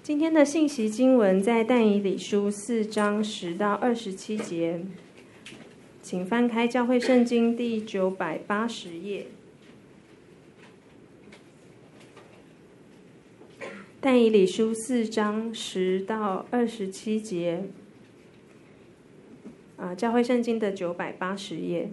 今天的信息经文在但以理书4章10到27节，请翻开教会圣经第980页。但以理书4章10到27节，教会圣经的980页。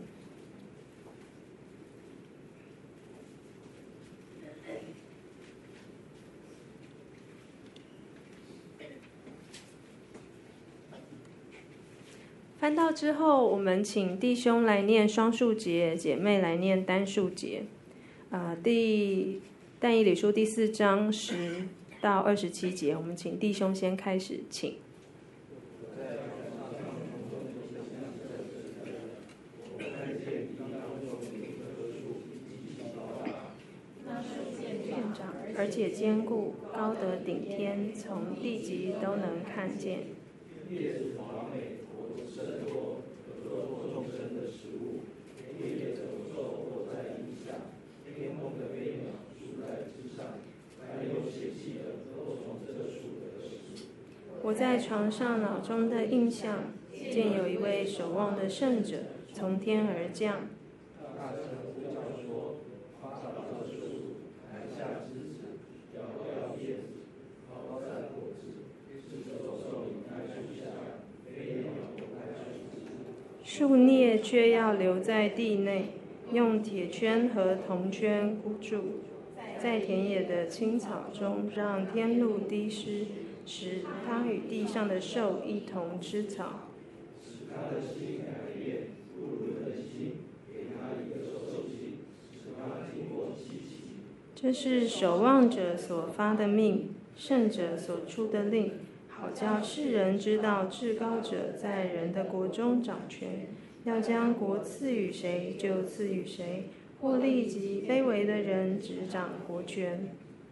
翻到之后，我们请弟兄来念双数节，姐妹来念单数节。但以理书第4章10到27节，我们请弟兄先开始，请。而且坚固，高得顶天，从地极都能看见。我在床上脑中的印象，见有一位守望的圣者从天而降。树孽却要留在地内，用铁圈和铜圈箍住，在田野的青草中让天露滴湿，使它与地上的兽一同吃草。这是守望者所发的命，圣者所出的令，好叫世人知道至高者在人的国中掌权，要将国赐予谁就赐予谁，或立即卑微的人执掌国权。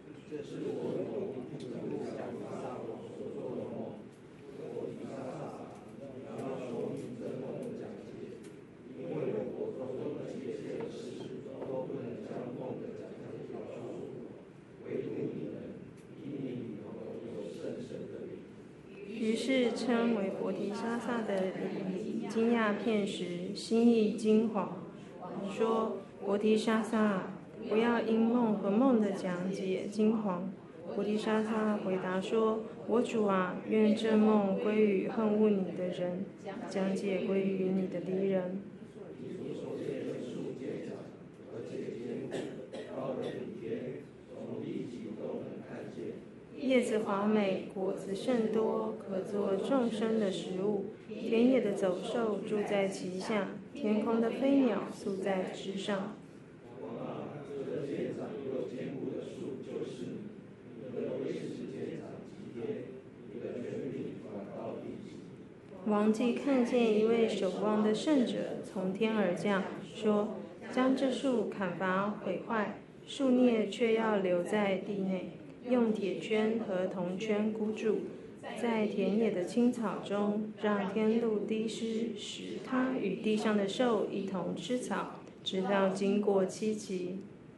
于是称为伯提沙撒的以惊讶片时，心意惊惶，说：伯提沙撒，不要因梦和梦的讲解惊惶。伯提沙撒回答说：我主啊，愿这梦归于恨恶你的人，讲解归于你的敌人。叶子华美，果子甚多，可做众生的食物。田野的走兽住在其下，天空的飞鸟宿在枝上。王既看见一位守望的圣者从天而降，说：将这树砍伐毁坏，树孽却要留在地内，用铁圈和铜圈箍住，在田野的青草中让天露滴湿，使它与地上的兽一同吃草，直到经过7期。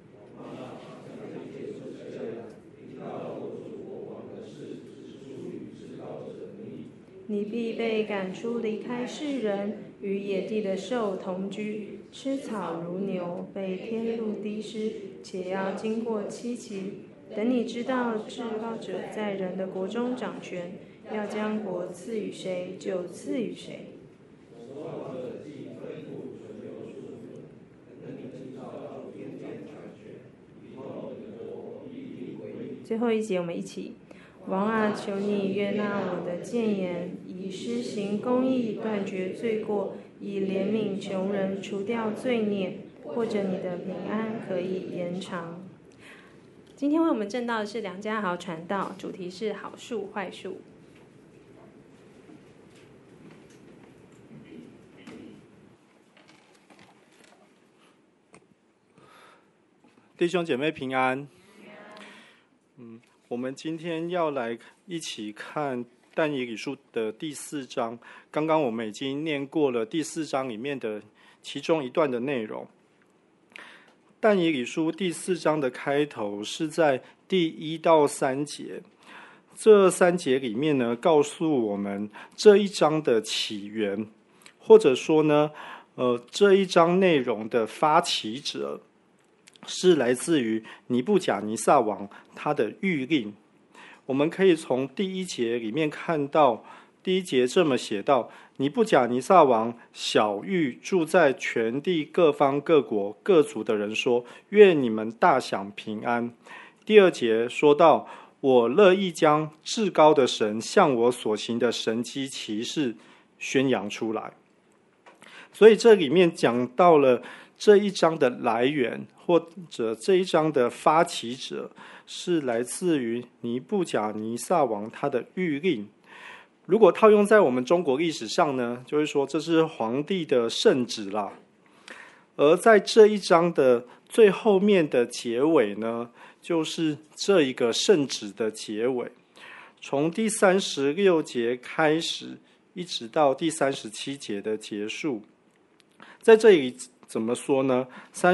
你必被赶出，离开世人，与野地的兽同居，吃草如牛，被天露滴湿，且要经过7期。等你知道至高者在人的国中掌权，要将国赐予谁就赐予谁。最后一节我们一起。王啊，求你悦纳我的谏言，以施行公义断绝罪过，以怜悯穷人除掉罪孽，或者你的平安可以延长。今天为我们证道的是梁家豪传道，主题是好树坏树。 弟兄姐妹平安。我们今天要来一起看但以理书的第4章。刚刚我们已经念过了第4章里面的其中一段的内容。但以理书第4章的开头是在第1到3节， 这3节里面呢，告诉我们这一章的起源，或者说呢，这一章内容的发起者是来自于尼布甲尼撒王他的谕令。我们可以从第1节里面看到，第1节这么写道：尼布甲尼撒王晓谕住在全地各方各国各族的人说，愿你们大享平安。第2节说到，我乐意将至高的神向我所行的神迹奇事宣扬出来。所以这里面讲到了这一章的来源，或者这一章的发起者是来自于尼布甲尼撒王他的谕令。如果套用在我们中国历史上呢，就会说这是皇帝的圣旨啦。而在这一章的最后面的结尾呢，就是这一个圣旨的结尾，从第36节开始，一直到第37节的结束。在这里怎么说呢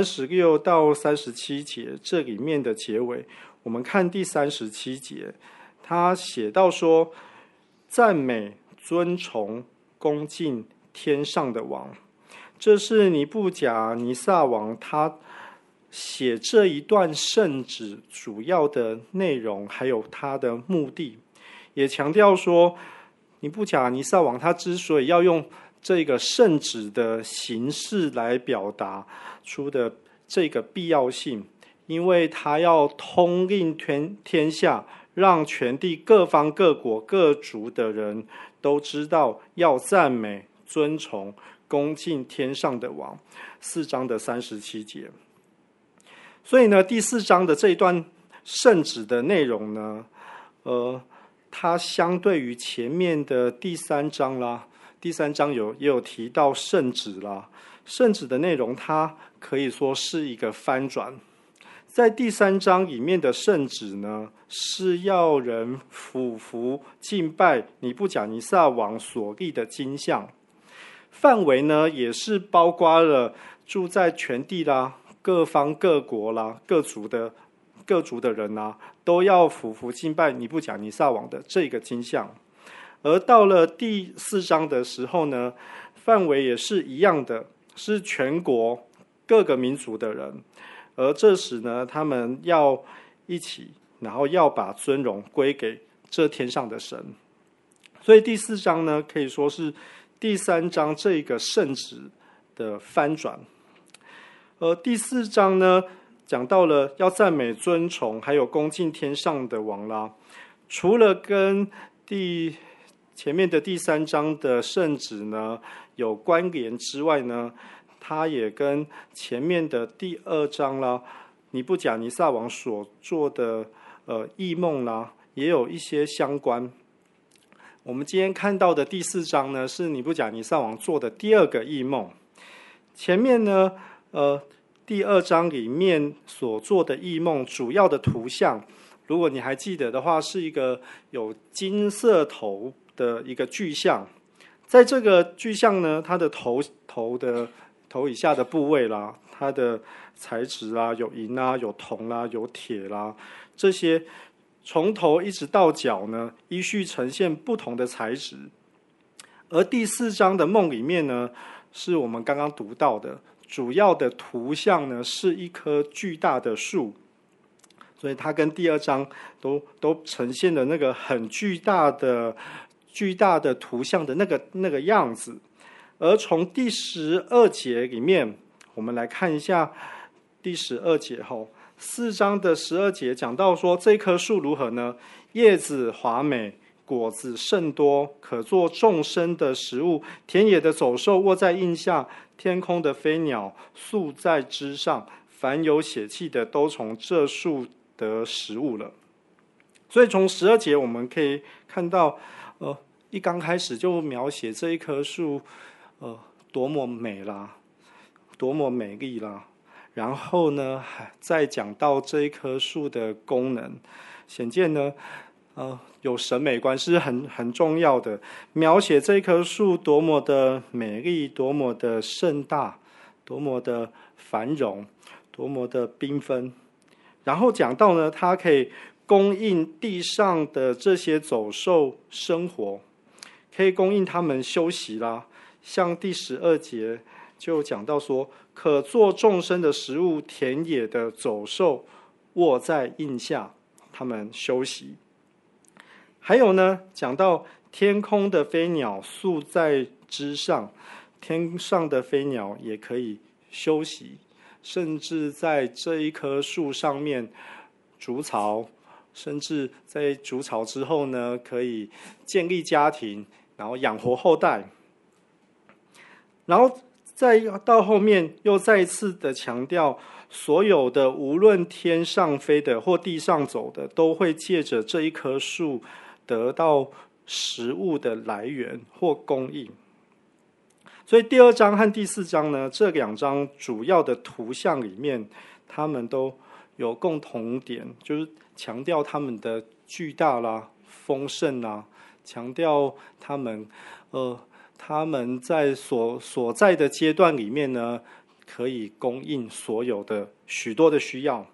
？36到37节这里面的结尾，我们看第37节，他写到说，赞美、尊崇、恭敬天上的王。这是尼布甲尼撒王他写这一段圣旨主要的内容，还有他的目的，也强调说，尼布甲尼撒王他之所以要用这个圣旨的形式来表达出的这个必要性，因为他要通令天下，让全地各方各国各族的人都知道要赞美、尊崇、恭敬天上的王。4章的37节。所以呢，第4章的这一段圣旨的内容呢，它相对于前面的第3章啦，第3章也有提到圣旨啦，圣旨的内容它可以说是一个翻转。在第3章里面的圣旨呢，是要人俯伏敬拜尼布甲尼撒王所立的金像，范围呢也是包括了住在全地啦、各方各国啦、各族的人啦，都要俯伏敬拜尼布甲尼撒王的这个金像。而到了第4章的时候呢，范围也是一样的，是全国各个民族的人。而这时呢，他们要一起，然后要把尊荣归给这天上的神。所以第4章呢，可以说是第3章这个圣旨的翻转。而第4章呢，讲到了要赞美、尊崇，还有恭敬天上的王啦。除了跟前面的第3章的圣旨呢有关联之外呢，它也跟前面的第2章啦，尼布甲尼撒王所做的异梦啦，也有一些相关。我们今天看到的第4章呢，是尼布甲尼撒王做的第2个异梦。前面呢，第2章里面所做的异梦，主要的图像，如果你还记得的话，是一个有金色头的一个巨象。在这个巨象呢，它的头以下的部位啦，它的材质啦，有银啦，有铜啦，有铁啦，这些从头一直到脚呢，依序呈现不同的材质。而第4章的梦里面呢，是我们刚刚读到的，主要的图像呢是一棵巨大的树，所以它跟第2章都呈现了那个很巨大的图像的那个样子。而从第12节里面，我们来看一下第12节后，4章的12节讲到说，这棵树如何呢？叶子华美，果子甚多，可做众生的食物。田野的走兽卧在荫下，天空的飞鸟宿在枝上，凡有血气的都从这树得食物了。所以从12节我们可以看到，一刚开始就描写这一棵树，多么美啦，多么美丽啦。然后呢，再讲到这一棵树的功能，显见呢，有审美观是很重要的。描写这棵树多么的美丽，多么的盛大，多么的繁荣，多么的缤纷。然后讲到呢，它可以供应地上的这些走兽生活，可以供应他们休息啦。像第12节就讲到说，可做众生的食物，田野的走兽卧在荫下，他们休息。还有呢，讲到天空的飞鸟宿在枝上，天上的飞鸟也可以休息，甚至在这一棵树上面筑巢，甚至在筑巢之后呢，可以建立家庭，然后养活后代。然后再到后面又再一次的强调，所有的无论天上飞的或地上走的，都会借着这一棵树得到食物的来源或供应。所以第2章和第4章呢，这2章主要的图像里面，他们都有共同点，就是强调他们的巨大啦、丰盛啦，强调他们在所在的阶段里面呢，可以供应所有的许多的需要。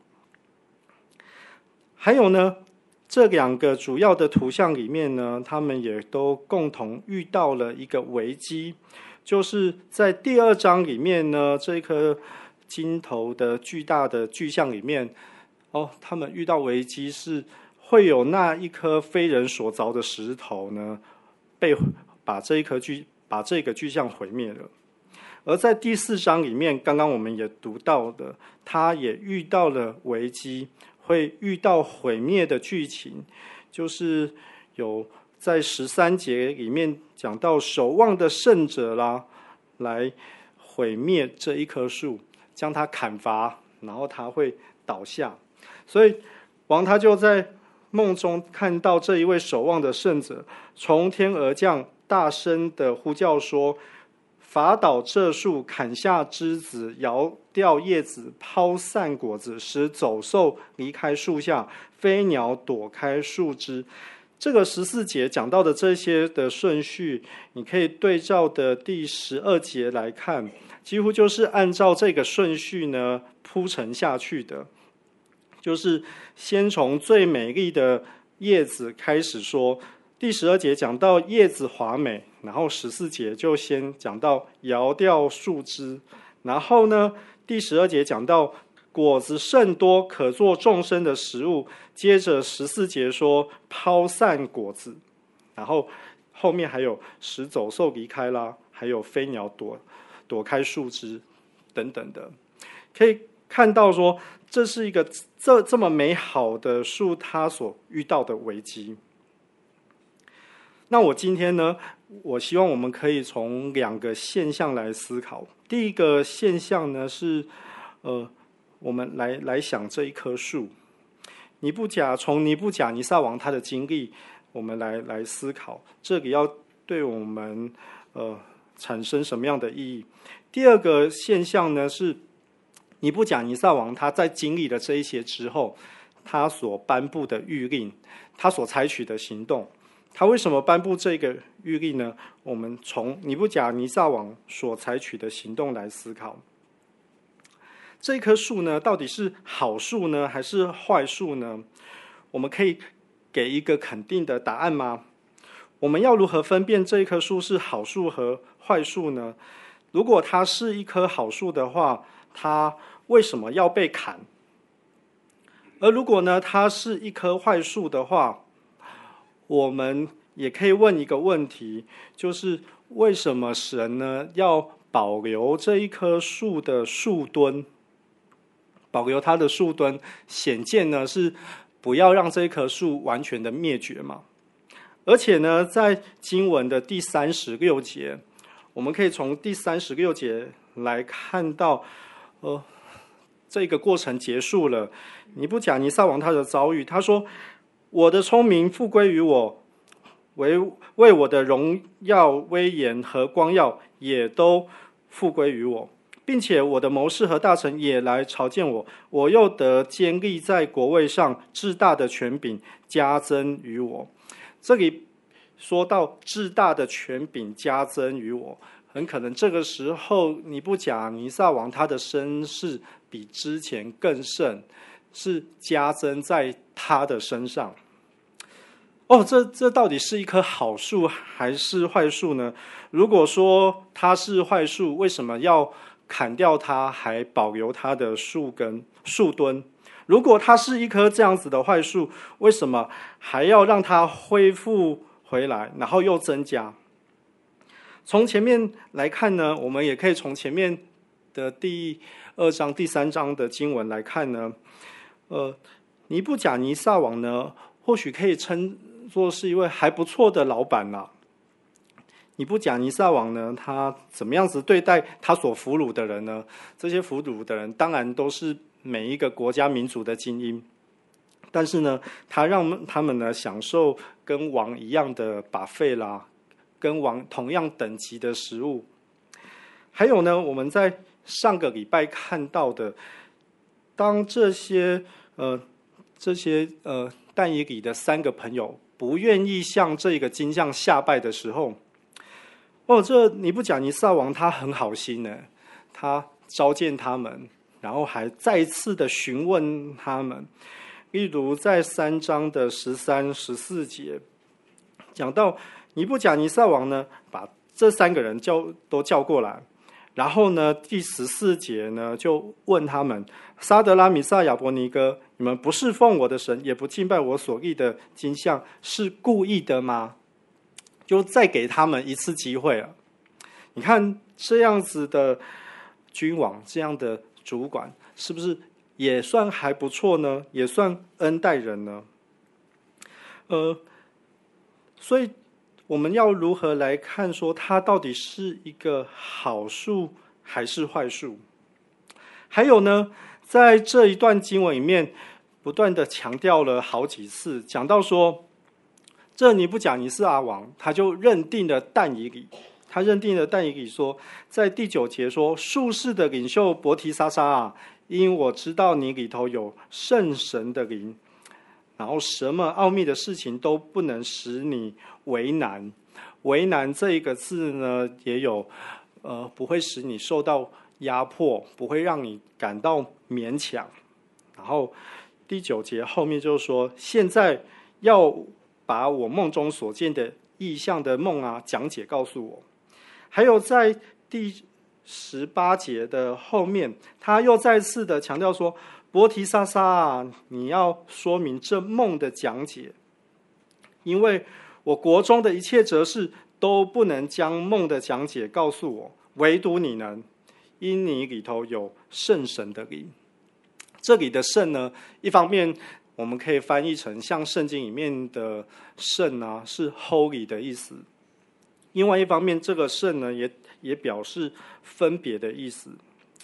还有呢，这2个主要的图像里面呢，他们也都共同遇到了一个危机，就是在第2章里面呢，这颗金头的巨大的巨象里面，他们遇到危机是会有那一颗非人所凿的石头呢，把这个巨象毁灭了。而在第4章里面，刚刚我们也读到的，他也遇到了危机，会遇到毁灭的剧情，就是有在13节里面讲到守望的圣者啦，来毁灭这一棵树，将它砍伐，然后它会倒下。所以王他就在梦中看到这一位守望的圣者从天而降，大声的呼叫说：伐倒这树，砍下枝子，摇掉叶子，抛散果子，使走兽离开树下，飞鸟躲开树枝。这个14节讲到的这些的顺序，你可以对照的第12节来看，几乎就是按照这个顺序呢铺陈下去的。就是先从最美丽的叶子开始说，第12节讲到叶子华美，然后14节就先讲到摇掉树枝，然后呢，第12节讲到果子甚多，可做众生的食物，接着14节说抛散果子，然后后面还有使走兽离开啦，还有飞鸟躲开树枝等等的，可以看到说这是一个这么美好的树，它所遇到的危机。那我今天呢，我希望我们可以从2个现象来思考。第一个现象呢是，我们来想这一棵树，从尼布甲尼撒王他的经历，我们来思考，这里要对我们产生什么样的意义？第二个现象呢是，尼布甲尼撒王他在经历了这一些之后，他所颁布的谕令，他所采取的行动。他为什么颁布这个谕令呢？我们从尼布甲尼撒王所采取的行动来思考。这棵树呢，到底是好树呢，还是坏树呢？我们可以给一个肯定的答案吗？我们要如何分辨这一棵树是好树和坏树呢？如果它是一棵好树的话，它为什么要被砍？而如果呢，它是一棵坏树的话，我们也可以问一个问题，就是为什么神呢要保留这一棵树的树墩，保留它的树墩，显见呢是不要让这一棵树完全的灭绝嘛。而且呢，在经文的第36节，我们可以从第36节来看到，这个过程结束了，尼布甲尼撒王他的遭遇，他说：我的聪明复归于我，为我的荣耀、威严和光耀也都复归于我，并且我的谋士和大臣也来朝见我，我又得坚立在国位上，至大的权柄加增于我。这里说到至大的权柄加增于我，很可能这个时候尼布甲尼撒王他的声势比之前更盛， 是加增在他的身上。哦，这到底是一棵好树还是坏树呢？如果说它是坏树，为什么要砍掉它，还保留它的树根、树墩？如果它是一棵这样子的坏树，为什么还要让它恢复回来，然后又增加？从前面来看呢，我们也可以从前面的第2章、第3章的经文来看呢，尼布甲尼撒王呢，或许可以称作是一位还不错的老板啦。尼布甲尼撒王呢，他怎么样子对待他所俘虏的人呢？这些俘虏的人当然都是每一个国家民族的精英，但是呢，他让他们呢享受跟王一样的buffet啦，跟王同样等级的食物。还有呢，我们在上个礼拜看到的，当这些但以理的3个朋友不愿意向这个金匠下拜的时候，这尼布甲尼撒王他很好心呢，他召见他们，然后还再次的询问他们。例如在3章的13、14节，讲到尼布甲尼撒王呢，把这3个人都叫过来，然后呢，第14节呢就问他们：沙德拉、米萨、亚伯尼哥，你们不侍奉我的神，也不敬拜我所立的金像，是故意的吗？就再给他们一次机会了。你看这样子的君王，这样的主管，是不是也算还不错呢？也算恩待人呢？所以我们要如何来看说它到底是一个好树还是坏树？还有呢，在这一段经文里面不断的强调了好几次，讲到说这尼布甲尼撒王他就认定了但以理，他认定了但以理说，在第9节说，术士的领袖伯提沙撒啊，因我知道你里头有圣神的灵，然后什么奥秘的事情都不能使你为难。为难这一个字呢，也有不会使你受到压迫，不会让你感到勉强。然后第9节后面就说，现在要把我梦中所见的异象的梦啊讲解告诉我。还有在第18节的后面，他又再次的强调说，伯提沙撒啊，你要说明这梦的讲解，因为我国中的一切哲士都不能将梦的讲解告诉我，唯独你能，因你里头有圣神的灵。这里的圣呢，一方面我们可以翻译成像圣经里面的圣啊，是 holy 的意思。另外一方面，这个圣呢，也表示分别的意思。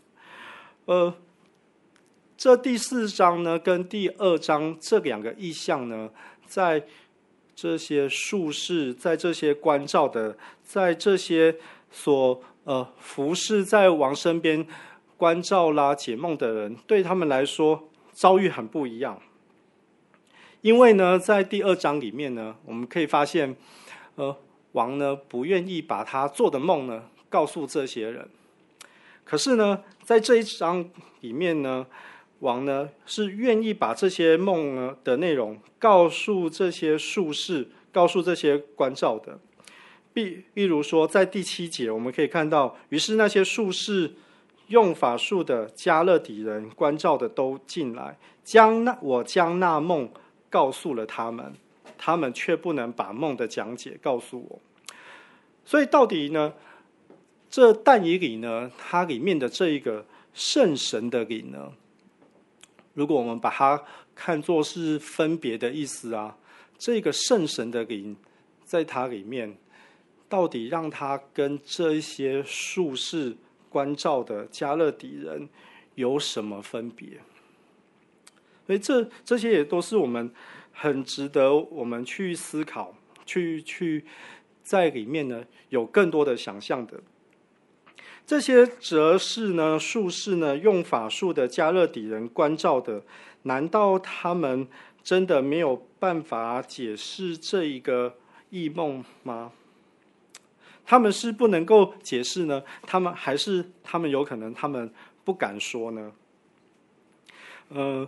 这第4章呢，跟第2章这2个意象呢，在这些术士，在这些关照的，在这些所服侍在王身边关照啦、解梦的人，对他们来说遭遇很不一样。因为呢，在第2章里面呢，我们可以发现，王呢不愿意把他做的梦呢告诉这些人，可是呢，在这一章里面呢，王呢是愿意把这些梦呢的内容告诉这些术士，告诉这些关照的。例如说，在第7节我们可以看到，于是那些术士、用法术的、加勒底人、关照的都进来，我将那梦告诉了他们，他们却不能把梦的讲解告诉我。所以到底呢，这但以理呢，它里面的这一个圣神的灵呢，如果我们把它看作是分别的意思啊，这个圣神的灵在它里面，到底让它跟这一些术士关照的加勒底人有什么分别？所以这些也都是我们很值得我们去思考，去在里面呢有更多的想象的。这些哲士呢、术士呢、用法术的、加勒底人、关照的，难道他们真的没有办法解释这一个异梦吗？他们是不能够解释呢？他们有可能他们不敢说呢？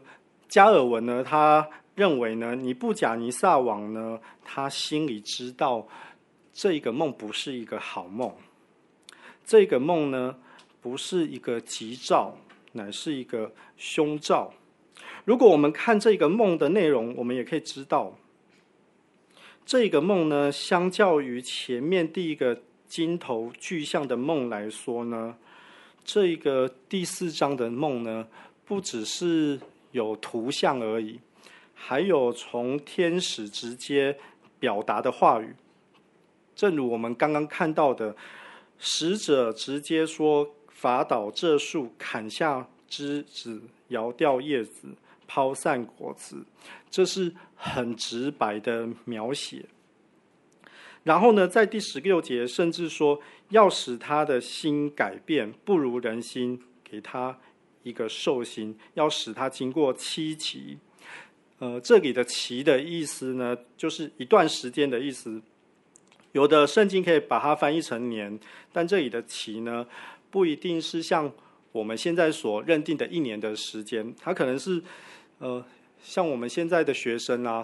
加尔文呢，他认为呢，尼布甲尼撒王呢，他心里知道这个梦不是一个好梦，这个梦呢不是一个吉兆，乃是一个凶兆。如果我们看这个梦的内容，我们也可以知道，这个梦呢，相较于前面第一个金头巨象的梦来说呢，这个第4章的梦呢，不只是有图像而已，还有从天使直接表达的话语。正如我们刚刚看到的，使者直接说：“伐倒这树，砍下枝子，摇掉叶子，抛散果子。”这是很直白的描写。然后呢，在第16节甚至说，要使他的心改变，不如人心，给他一个寿星，要使他经过7期。这里的期的意思呢，就是一段时间的意思。有的圣经可以把它翻译成年，但这里的期呢，不一定是像我们现在所认定的1年的时间，它可能是像我们现在的学生啊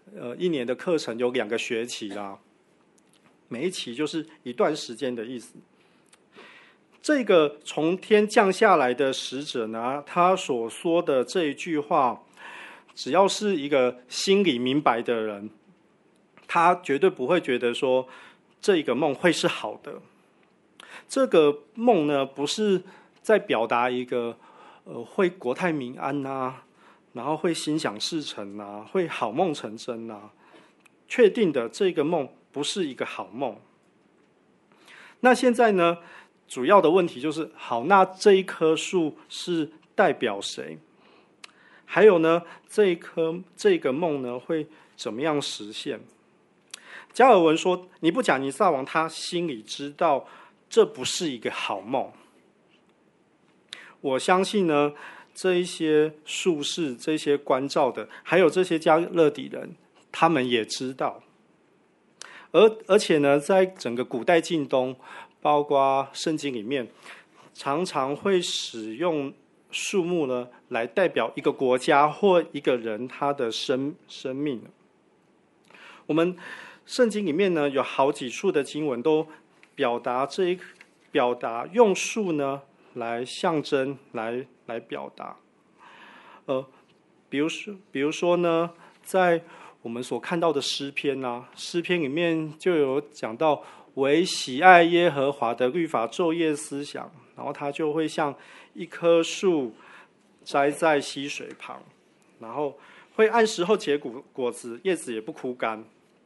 ，1年的课程有2个学期啦，每一期就是一段时间的意思。这个从天降下来的使者呢，他所说的这一句话，只要是一个心里明白的人，他绝对不会觉得说这个梦会是好的。这个梦呢，不是在表达一个会国泰民安啊，然后会心想事成啊，会好梦成真啊。确定的，这个梦不是一个好梦。那现在呢，主要的问题就是，好，那这一棵树是代表谁？还有呢，这个梦呢，会怎么样实现？加尔文说，尼布甲尼撒王他心里知道这不是一个好梦。我相信呢，这一些术士、这些关照的，还有这些加勒底人，他们也知道。而且呢，在整个古代近东，包括圣经里面，常常会使用树木呢，来代表一个国家或一个人他的生命。我们圣经里面呢，有好几处的经文都表达用树呢来象征，来表达。比如说呢，在我们所看到的诗篇啊，诗篇里面就有讲到，唯喜爱耶和华的律法，昼夜思想，然后他就会像一棵树栽在溪水旁，然后会按时候结果子，叶子也不枯干。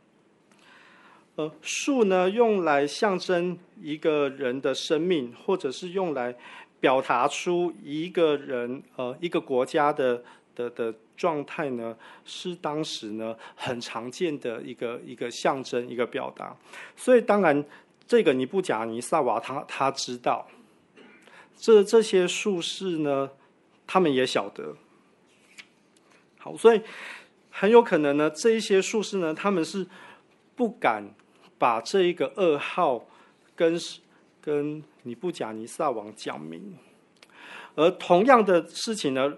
树呢，用来象征一个人的生命，或者是用来表达出一个人一个国家的状态呢，是当时呢很常见的一个象征，一个表达。所以当然，这个尼布甲尼撒王他知道，这些术士呢，他们也晓得。好，所以很有可能呢，这一些术士呢，他们是不敢把这一个噩耗跟尼布甲尼撒王讲明。而同样的事情呢，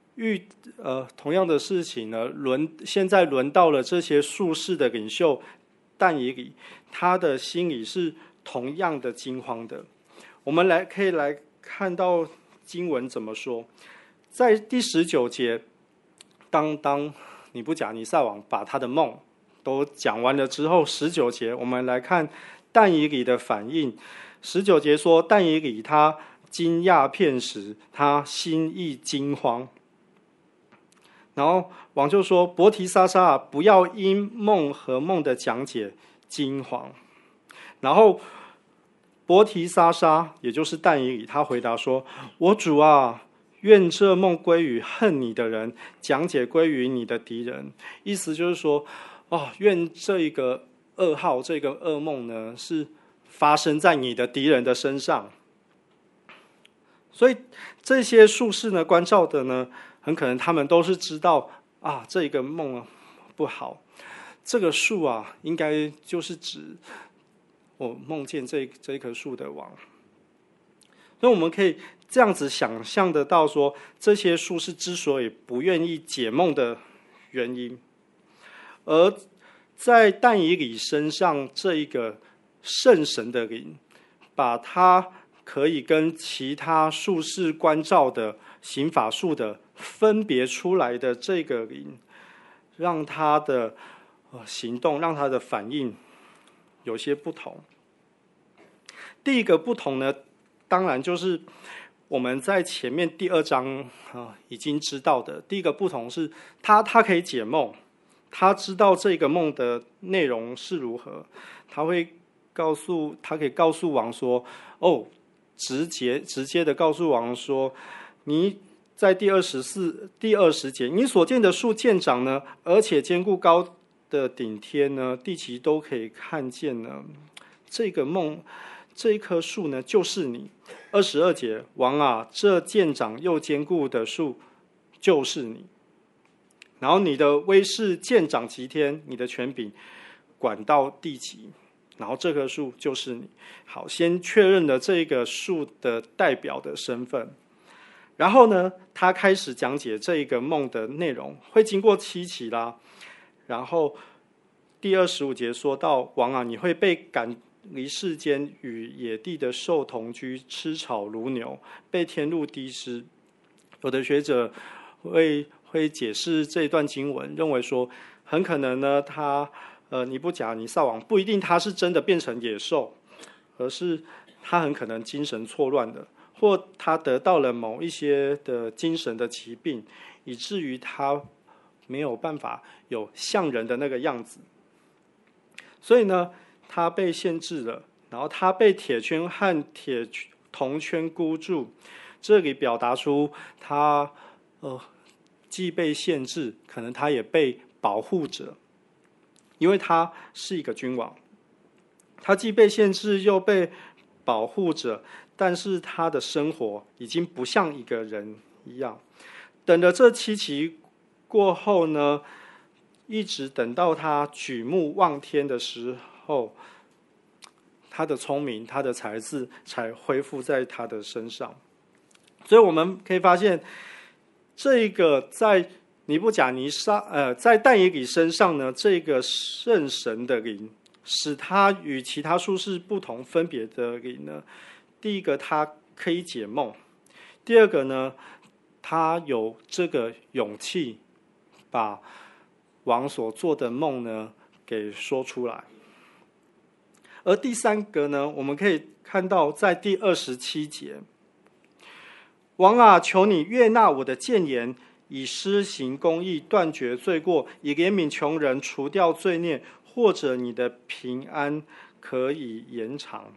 现在轮到了这些术士的领袖但以理，他的心里是同样的惊慌的。我们可以来看到经文怎么说，在第19节，当尼布甲尼撒王把他的梦都讲完了之后，19节我们来看但以理的反应。19节说，但以理他惊讶片时，他心意惊慌。然后王就说，伯提沙撒，不要因梦和梦的讲解惊慌。然后伯提沙撒，也就是但以理，他回答说，我主啊，愿这梦归于恨你的人，讲解归于你的敌人。意思就是说，愿这一个噩耗，这个噩梦呢，是发生在你的敌人的身上。所以这些术士呢，关照的呢，很可能他们都是知道这个梦不好，这个树啊，应该就是指我梦见这棵树的王。 所以我们可以这样子想象得到说，这些术士之所以不愿意解梦的原因。而在但以理身上，这一个圣神的灵，把他可以跟其他术士关照的行法术的分别出来的这个灵，让他的行动，让他的反应有些不同。第一个不同呢，当然就是我们在前面第2章已经知道的。第一个不同是他可以解梦，他知道这个梦的内容是如何，他可以告诉王说，直接的告诉王说，你在第20节，你所见的树见长呢，而且坚固高的顶天呢，地极都可以看见呢。这一棵树呢，就是你。22节，王啊，这见长又坚固的树就是你。然后你的威势见长极天，你的权柄管到地极，然后这棵树就是你。好，先确认了这个树的代表的身份。然后呢，他开始讲解这一个梦的内容，会经过7期啦。然后第25节说到，王啊，你会被赶离世间，与野地的兽同居，吃草如牛，被天入地湿。有的学者会解释这一段经文，认为说，很可能呢，尼布甲尼撒王不一定他是真的变成野兽，而是他很可能精神错乱的，或他得到了某一些的精神的疾病，以至于他没有办法有像人的那个样子。所以呢，他被限制了，然后他被铁圈和铁铜圈箍住。这里表达出他既被限制，可能他也被保护着，因为他是一个君王。他既被限制又被保护着，但是他的生活已经不像一个人一样。等着这7期过后呢，一直等到他举目望天的时候，他的聪明，他的才智才恢复在他的身上。所以我们可以发现，这个在尼布甲尼撒在但以理身上呢，这个圣神的灵，使他与其他术士不同分别的灵呢，第一个他可以解梦，第二个呢，他有这个勇气把王所做的梦呢给说出来。而第三个呢，我们可以看到在第27节，王啊，求你悦纳我的谏言，以施行公义，断绝罪过，以怜悯穷人，除掉罪孽，或者你的平安可以延长。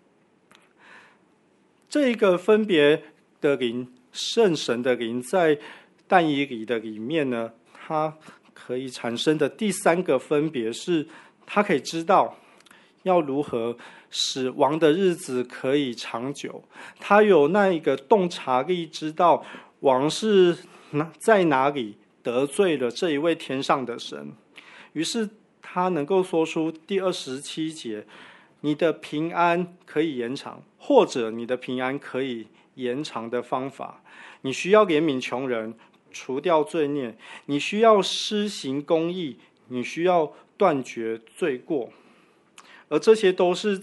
这一个分别的灵，圣神的灵，在但以理的里面呢，它可以产生的第三个分别是，他可以知道要如何使王的日子可以长久。他有那一个洞察力，知道王是在哪里得罪了这一位天上的神，于是他能够说出第27节，你的平安可以延长，或者你的平安可以延长的方法。你需要怜悯穷人，除掉罪孽，你需要施行公义，你需要断绝罪过。而这些都是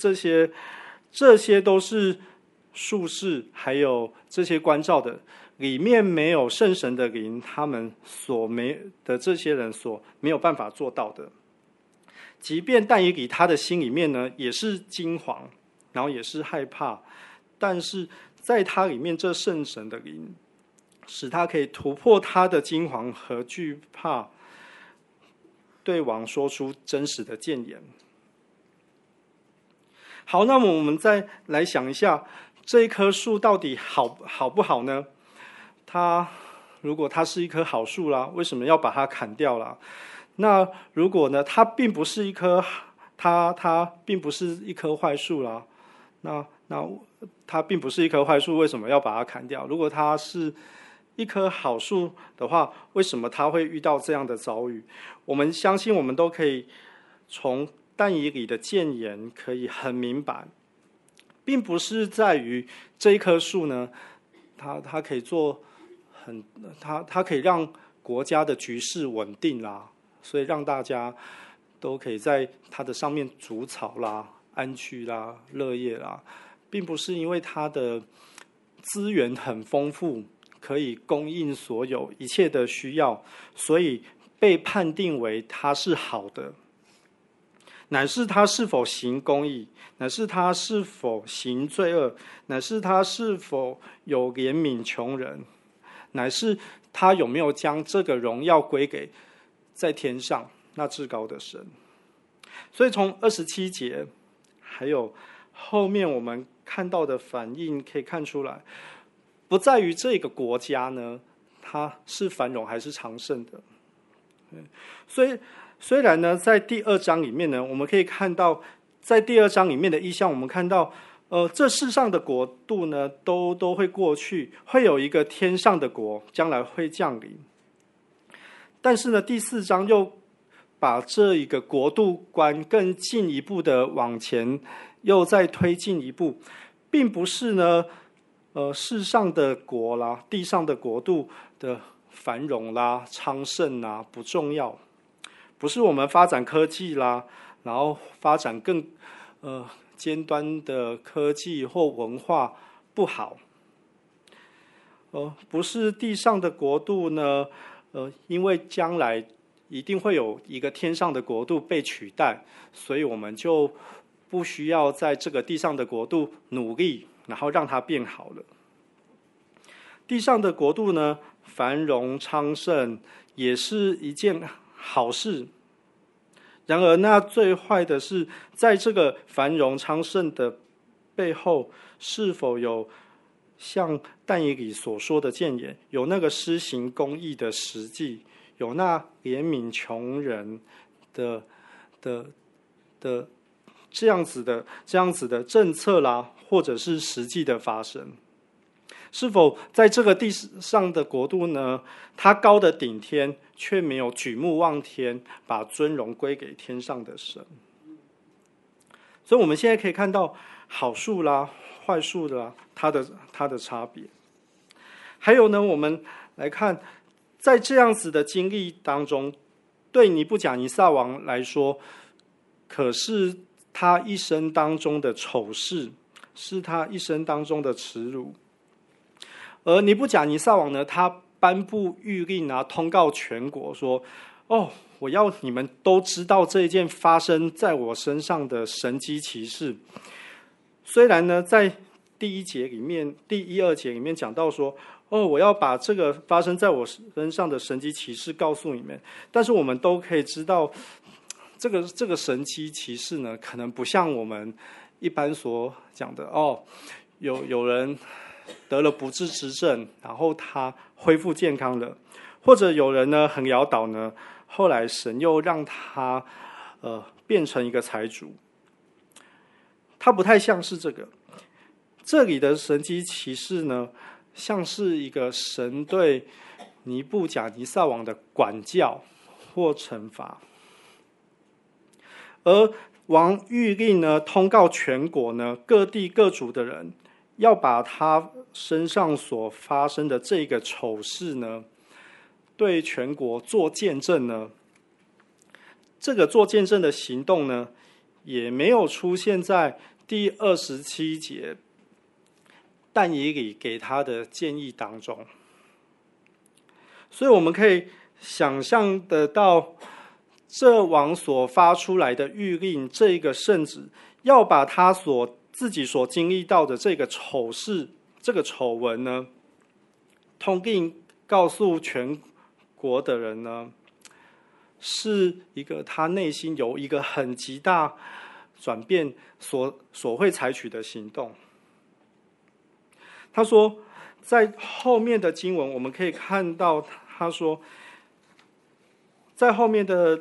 术士还有这些关照的里面没有圣神的灵，他们这些人所没有办法做到的。即便但以理他的心里面呢也是惊惶，然后也是害怕，但是在他里面这圣神的灵，使他可以突破他的惊惶和惧怕，对王说出真实的谏言。好，那么我们再来想一下，这一棵树到底好不好呢？如果它是一棵好树啦，为什么要把它砍掉啦？那如果呢，它并不是一棵坏树啦，那它并不是一棵坏树，为什么要把它砍掉？如果它是一棵好树的话，为什么它会遇到这样的遭遇？我们相信我们都可以从但以理的谏言可以很明白， 并不是在于这一棵树呢，它可以做它可以让国家的局势稳定啦，所以让大家都可以在它的上面筑草啦、安居啦、乐业啦，并不是因为它的资源很丰富，可以供应所有一切的需要，所以被判定为它是好的，乃是他是否行公义，乃是他是否行罪恶，乃是他是否有怜悯穷人，乃是他有没有将这个荣耀归给在天上那至高的神。所以从27节还有后面我们看到的反应可以看出来，不在于这个国家呢它是繁荣还是昌盛的。所以虽然呢在第2章里面呢，我们可以看到在第2章里面的意象，我们看到这世上的国度呢都会过去，会有一个天上的国将来会降临。但是呢第4章又把这一个国度观更进一步的往前又再推进一步，并不是呢世上的国啦、地上的国度的繁荣啦、昌盛啦不重要，不是我们发展科技啦，然后发展更尖端的科技或文化不好，不是地上的国度呢因为将来一定会有一个天上的国度被取代，所以我们就不需要在这个地上的国度努力，然后让它变好了。地上的国度呢繁荣昌盛也是一件好事，然而那最坏的是，在这个繁荣昌盛的背后，是否有像但以理所说的谏言，有那个施行公义的实际，有那怜悯穷人的这样子的政策啦，或者是实际的发生？是否在这个地上的国度呢，它高的顶天，却没有举目望天，把尊荣归给天上的神？所以我们现在可以看到好树啦、坏树啦，它的差别。还有呢，我们来看，在这样子的经历当中，对尼布甲尼撒王来说，可是他一生当中的丑事，是他一生当中的耻辱。而尼布甲尼撒王呢，他颁布谕令啊，通告全国说：我要你们都知道这一件发生在我身上的神迹奇事。虽然呢，在第1、2节里面讲到说，我要把这个发生在我身上的神迹奇事告诉你们，但是我们都可以知道，这个神迹奇事呢，可能不像我们一般所讲的有人得了不治之症，然后他恢复健康了，或者有人呢很潦倒呢，后来神又让他变成一个财主。他不太像是这个。这里的神迹奇事呢，像是一个神对尼布甲尼撒王的管教或惩罚。而王谕令呢，通告全国呢，各地各族的人，要把他身上所发生的这个丑事呢，对全国做见证呢。这个做见证的行动呢，也没有出现在第27节但以理给他的建议当中。所以我们可以想象得到，这王所发出来的谕令，这一个圣旨，要把他自己所经历到的这个丑事、这个丑闻呢，通令告诉全国的人呢，是一个他内心有一个很极大转变所会采取的行动。他说，在后面的经文我们可以看到，他说，在后面的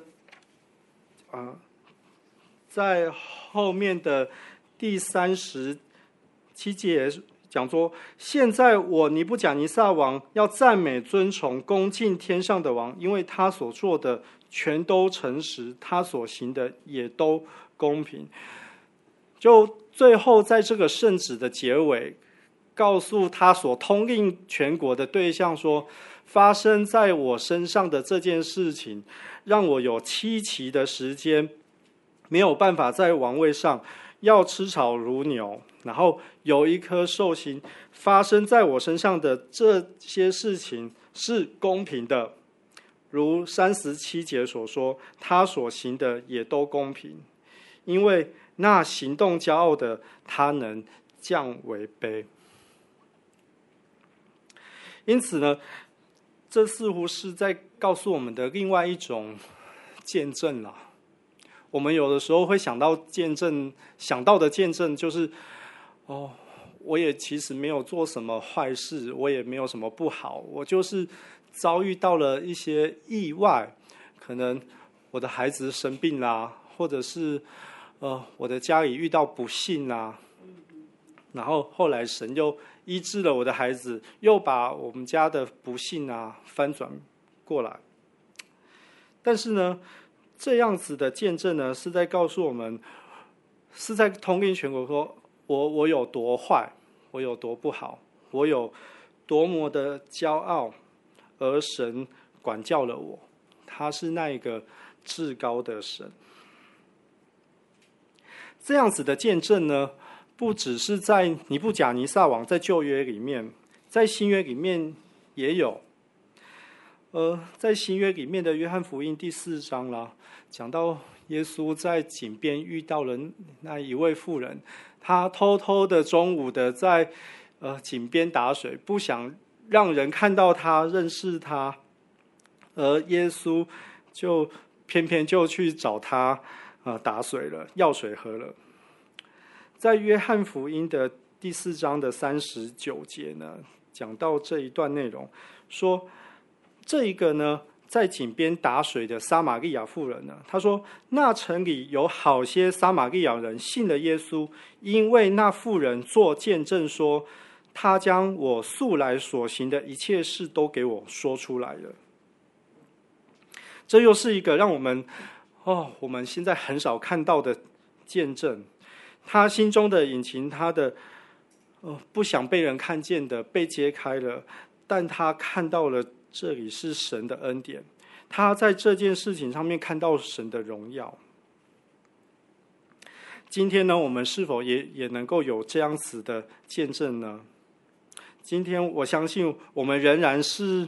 第37节讲说，现在我尼布甲尼撒王要赞美尊崇恭敬天上的王，因为他所做的全都诚实，他所行的也都公平。 就最后在这个圣旨的结尾，告诉他所统领全国的对象说，发生在我身上的这件事情，让我有7期的时间没有办法在王位上，要吃草如牛，然后有一颗兽心发生在我身上的这些事情是公平的，如37节所说，他所行的也都公平，因为那行动骄傲的，他能降为卑。因此呢，这似乎是在告诉我们的另外一种见证啦。我们有的时候会想到见证，想到的见证就是我也其实没有做什么坏事，我也没有什么不好，我就是遭遇到了一些意外，可能我的孩子生病啦，或者是我的家里遇到不幸啦，然后后来神又医治了我的孩子，又把我们家的不幸翻转过来。但是呢，这样子的见证呢，是在告诉我们，是在统领全国说，我有多坏，我有多不好，我有多么的骄傲，而神管教了我，他是那一个至高的神。这样子的见证呢，不只是在尼布甲尼撒王在旧约里面，在新约里面也有。在新约里面的约翰福音第4章啦，讲到耶稣在井边遇到了那一位妇人，他偷偷的中午的在井边打水，不想让人看到他认识他，而耶稣就偏偏就去找他打水了，要水喝了。在约翰福音的第4章的39节呢，讲到这一段内容，说这一个呢，在井边打水的撒玛利亚妇人呢，他说那城里有好些撒玛利亚人信了耶稣，因为那妇人做见证说，他将我素来所行的一切事都给我说出来了。这又是一个让我们现在很少看到的见证。他心中的隐情，他的不想被人看见的被揭开了，但他看到了这里是神的恩典，他在这件事情上面看到神的荣耀。今天呢，我们是否也能够有这样子的见证呢？今天我相信我们仍然是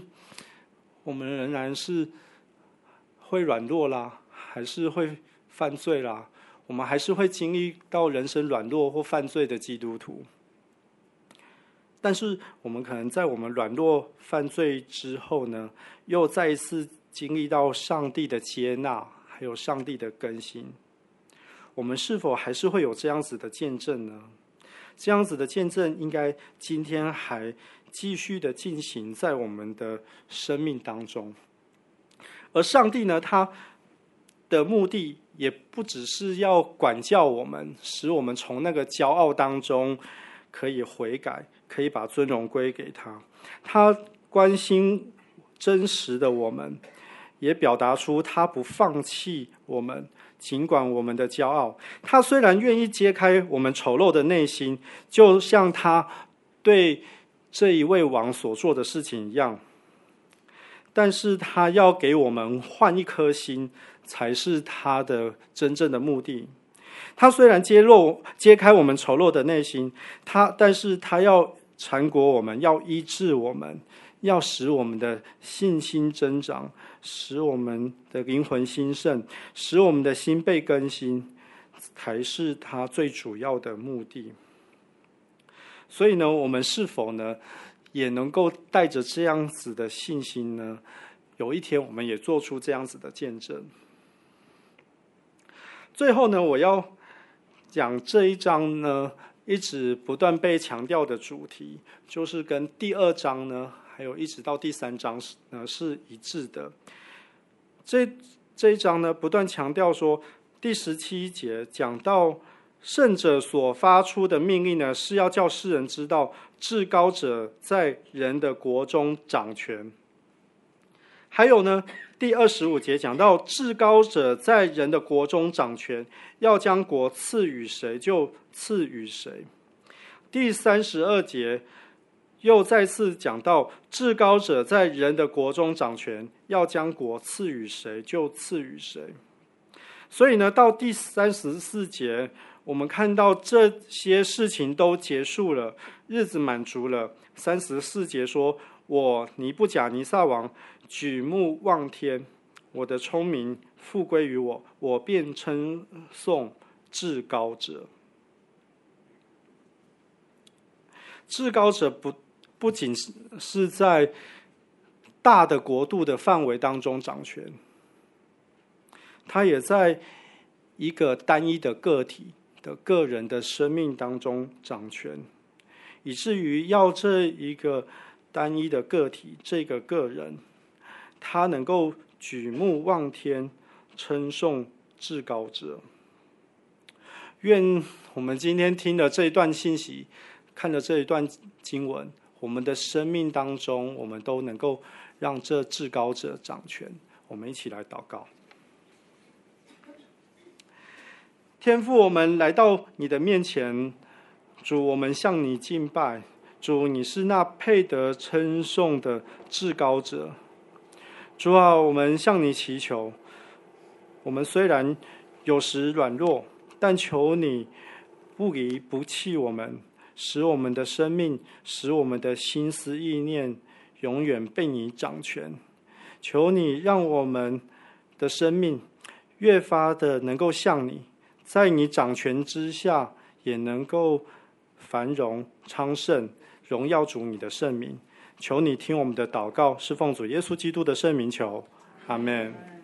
会软弱啦，还是会犯罪啦，我们还是会经历到人生软弱或犯罪的基督徒。但是我们可能在我们软弱犯罪之后呢，又再一次经历到上帝的接纳，还有上帝的更新。我们是否还是会有这样子的见证呢？这样子的见证应该今天还继续的进行在我们的生命当中。而上帝呢，他的目的也不只是要管教我们，使我们从那个骄傲当中可以悔改，可以把尊荣归给他。他关心真实的我们，也表达出他不放弃我们，尽管我们的骄傲。他虽然愿意揭开我们丑陋的内心，就像他对这一位王所做的事情一样，但是他要给我们换一颗心，才是他的真正的目的。他虽然揭开我们丑陋的内心，但是他要缠裹我们，要医治我们，要使我们的信心增长，使我们的灵魂兴盛，使我们的心被更新，才是他最主要的目的。所以呢，我们是否呢也能够带着这样子的信心呢，有一天我们也做出这样子的见证。最后呢，我要讲这一章呢一直不断被强调的主题，就是跟第2章呢还有一直到第3章呢是一致的。这一章呢不断强调说，第17节讲到圣者所发出的命令呢，是要叫世人知道至高者在人的国中掌权。 还有呢，第25节讲到至高者在人的国中掌权，要将国赐予谁就赐予谁。第32节又再次讲到至高者在人的国中掌权，要将国赐予谁就赐予谁。所以呢，到第34节我们看到这些事情都结束了，日子满足了。34节说，我尼布甲尼撒王举目望天，我的聪明复归于我，我便称颂至高者。至高者不仅是在大的国度的范围当中掌权，他也在一个单一的个体的个人的生命当中掌权，以至于要这一个单一的个体，这个个人，他能够举目望天，称颂至高者。愿我们今天听的这一段信息，看的这一段经文，我们的生命当中，我们都能够让这至高者掌权。我们一起来祷告。天父，我们来到你的面前，主，我们向你敬拜。主，你是那配得称颂的至高者。主啊，我们向你祈求，我们虽然有时软弱，但求你不离不弃我们，使我们的生命，使我们的心思意念永远被你掌权。求你让我们的生命越发的能够像你，在你掌权之下也能够繁荣昌盛，荣耀主你的圣名。求你听我们的祷告，是奉主耶稣基督的圣名求，阿们。